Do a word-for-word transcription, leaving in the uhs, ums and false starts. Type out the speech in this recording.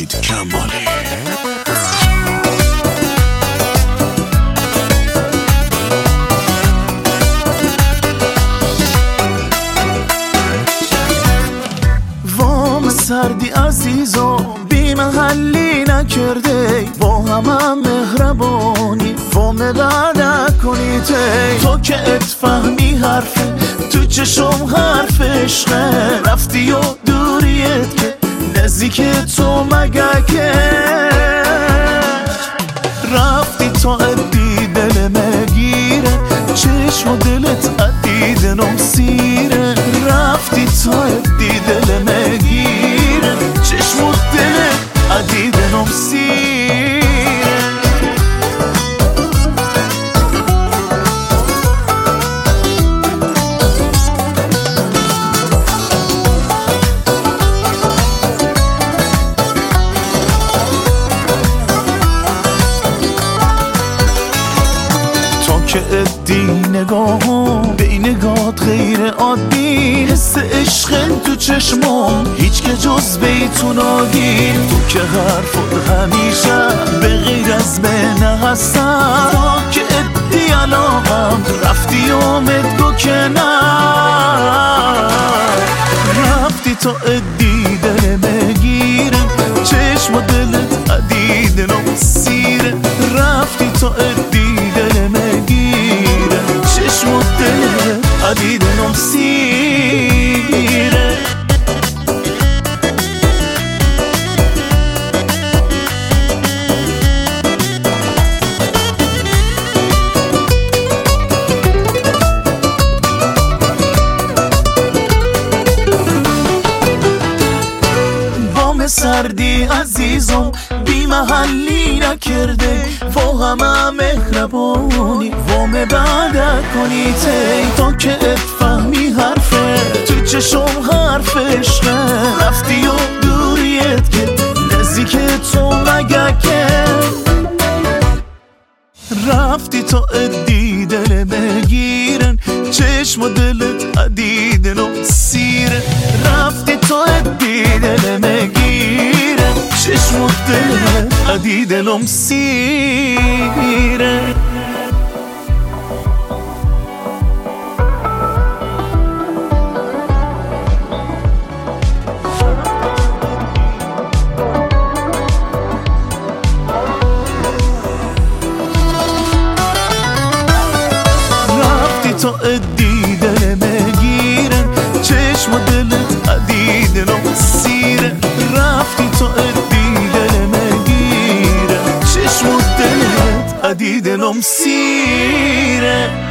وحید کمالی. سردی عزیزو بی محلی نکرده با همه مهربانی وامه بعد نکنی تی تو که اتفهمی حرفه تو چشم حرف عشقه رفتی و دوریت که نزدیک تو مگه که رفتی تا ادی دل مگیره چشم و دلت عدید نم سیره رفتی تا ادی دل مگیره چشم و دلت عدید نم سیره که ادی نگاهم به این نگات غیر عادی حس عشق تو چشمام هیچ که جز بیتون آگی تو که حرفت همیشه به غیر از بینه هستم تا که ادی علاقم رفتی آمد گو که نه رفتی تا ادی دل بگیره چشم و دلت عدید نم سیره رفتی تا ادی دل مگیره چشم و دلت عدید نم سیره سردی عزیزم بی محلی نکرده و همه مهربانی وامه بعد کنی تی تا که اتفهمی حرفه تو چشم حرف عشقه رفتی و دوریت که نزدیک تو مگه که رفتی تا ادی دل بگیرن چشم و دلت عدید نم سیره رفتی تا ادی دل بگیرن چشم و دلت عدید نم سیره تا ادی دل بگیرن چشم و دلت عدید نم سیره رفتی تا ادی دل بگیرن چشم و دلت عدید نم سیره